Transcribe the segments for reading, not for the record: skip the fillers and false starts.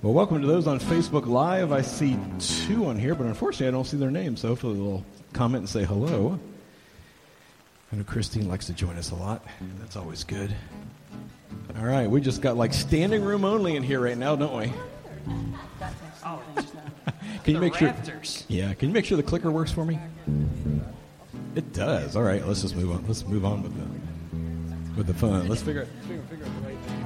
Well, welcome to those on Facebook Live. I see two on here, but unfortunately I don't see their names, so hopefully they'll comment and say hello. I know Christine likes to join us a lot. That's always good. All right, we just got like standing room only in here right now, don't we? Can you make sure? Yeah, can you make sure the clicker works for me? It does. All right, let's just move on. Let's move on with the fun. Let's figure out the right thing.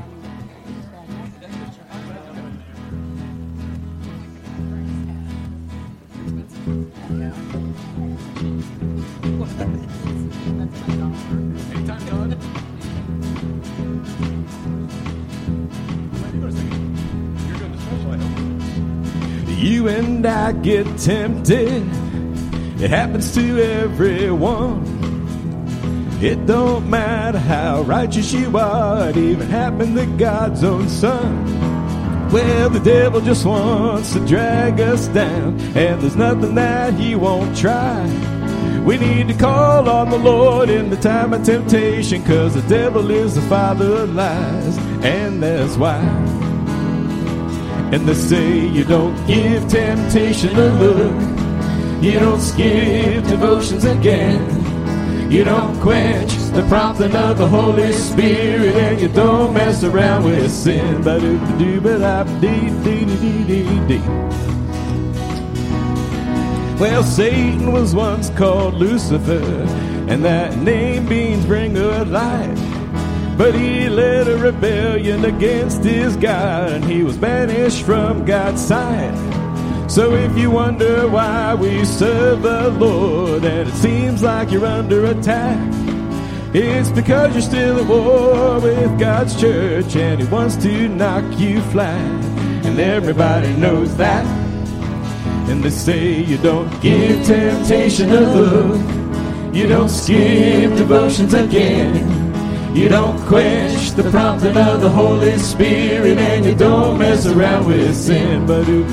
You and I get tempted. It happens to everyone. It don't matter how righteous you are. It even happened to God's own Son. Well, the devil just wants to drag us down, and there's nothing that he won't try. We need to call on the Lord in the time of temptation, 'cause the devil is the father of lies, and that's why. And they say you don't give temptation a look, you don't skip devotions again, you don't quench the prompting of the Holy Spirit, and you don't mess around with sin. Well, Satan was once called Lucifer, and that name means bringer of light. But he led a rebellion against his God, and he was banished from God's sight. So if you wonder why we serve the Lord and it seems like you're under attack, it's because you're still at war with God's church, and he wants to knock you flat. And everybody knows that. And they say you don't give temptation a look, you don't skip devotions again, you don't quench the prompting of the Holy Spirit, and you don't mess around with sin.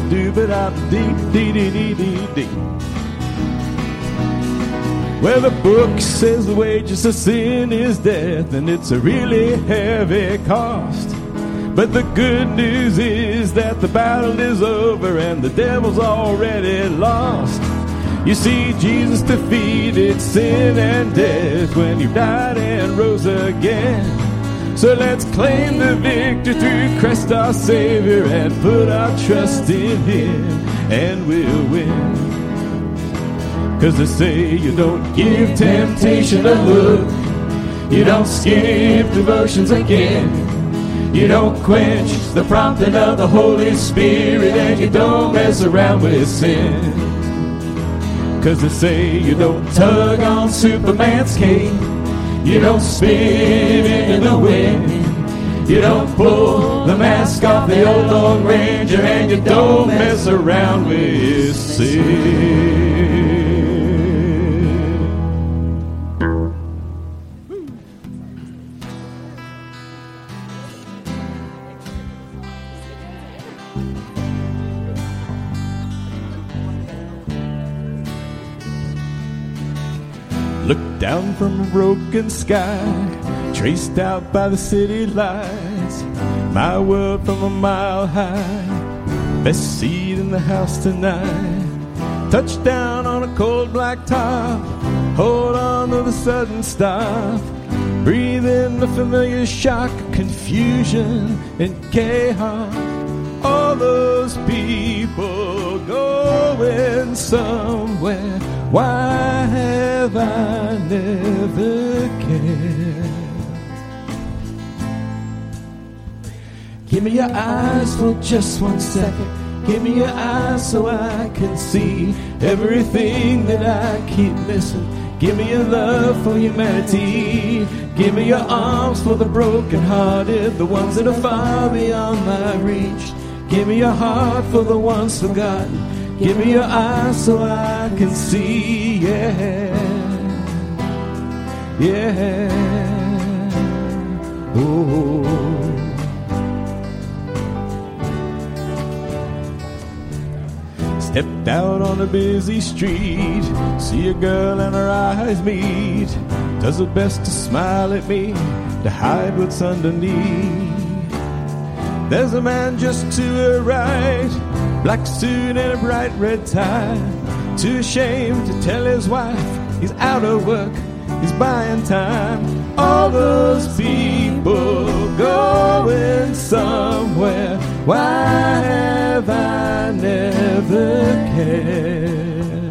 Well, the book says the wages of sin is death, and it's a really heavy cost. But the good news is that the battle is over and the devil's already lost. You see, Jesus defeated sin and death when he died and rose again. So let's claim the victory through Christ our Savior and put our trust in him, and we'll win. 'Cause they say you don't give temptation a look, you don't skip devotions again, you don't quench the prompting of the Holy Spirit, and you don't mess around with sin. 'Cause they say you don't tug on Superman's cape, you don't spin in the wind, you don't pull the mask off the old Lone Ranger, and you don't mess around with sin. Look down from a broken sky, traced out by the city lights, my world from a mile high, best seat in the house tonight. Touchdown on a cold black top, hold on to the sudden stop, breathe in the familiar shock, confusion and chaos. All those people going somewhere, why have I never cared? Give me your eyes for just 1 second, give me your eyes so I can see everything that I keep missing. Give me your love for humanity, give me your arms for the brokenhearted, the ones that are far beyond my reach. Give me your heart for the ones forgotten, give me your eyes so I can see, yeah, yeah, oh. Stepped out on a busy street, see a girl and her eyes meet, does her best to smile at me, to hide what's underneath. There's a man just to her right, black suit and a bright red tie, too ashamed to tell his wife he's out of work, he's buying time. All those people going somewhere, why have I never cared?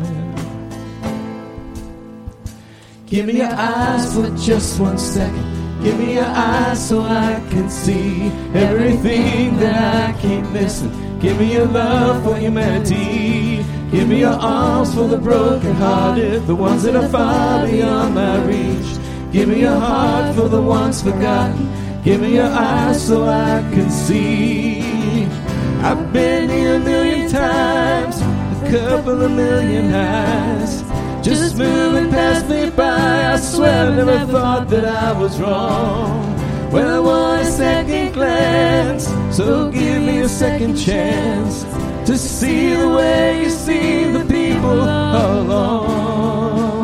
Give me your eyes for just 1 second. Give me your eyes so I can see everything that I keep missing. Give me your love for humanity. Give me your arms for the broken-hearted, the ones that are far beyond my reach. Give me your heart for the ones forgotten. Give me your eyes so I can see. I've been here a million times, a couple of million eyes, just moving past me by. I swear I never thought that I was wrong. Well, I want a second glance, so give me a second chance to see the way you see the people all along.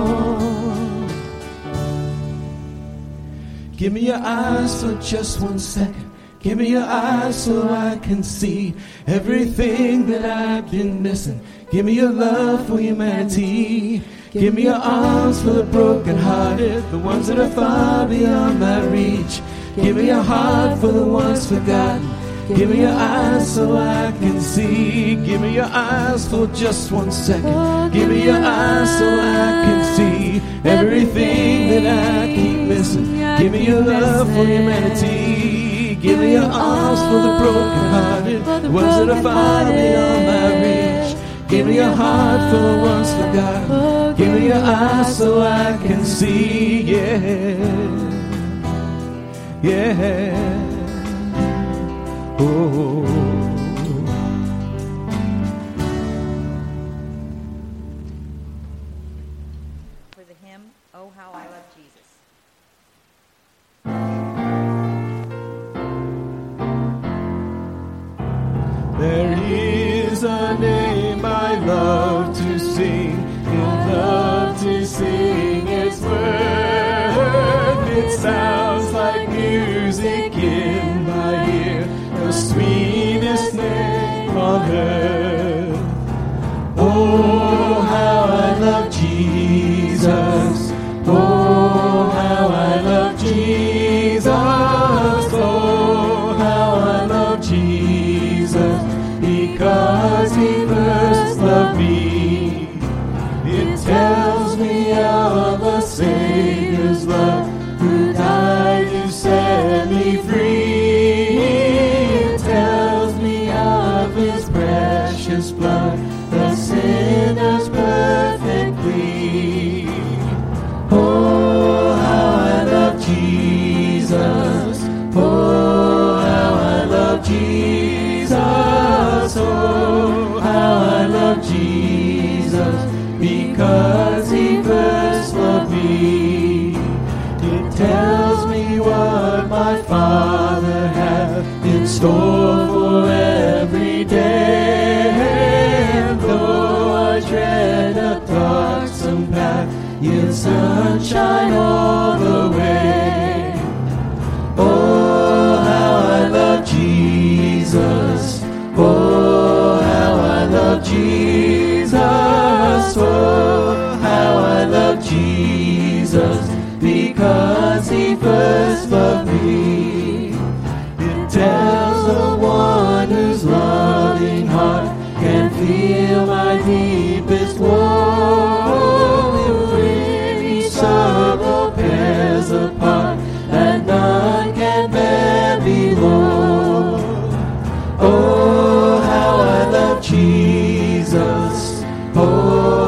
Give me your eyes for just 1 second. Give me your eyes so I can see everything that I've been missing. Give me your love for humanity. Give me your arms for the broken-hearted, the ones that are far beyond my reach. Give me your heart for the ones forgotten. Give me your eyes so I can see. Give me your eyes for just 1 second. Give me your eyes so I can see everything that I keep missing. Give me your love for humanity. Give me your arms for the broken-hearted, the ones that are far beyond my reach. Give me your heart for the ones forgotten. Give me your eyes so I can see. Yeah, yeah. Oh. For the hymn, Oh How I Love Jesus. There is a name I love to sing, and love to sing its word. It sounds like music in my ear, the sweetest name on earth. Oh, how I love Jesus. Oh, how I love Jesus. Oh, how I love Jesus. Because he first loved me. It tells me of a Savior's love, who died to set me free. It tells me of his precious blood, the sinner's perfect plea. Oh, how I love Jesus. Oh, how I love Jesus. Oh, how I love Jesus, because he first loved me. It tells me what my Father hath in store for every day. And though I tread a darksome path, yield sunshine all the way. Oh, how I love Jesus. Oh, how I love Jesus. Oh, how I love Jesus, because he first loved me. It tells the one whose loving heart can feel my deepest woe. If each sorrow bears a part that none can bear below. Oh, how I love Jesus. Oh,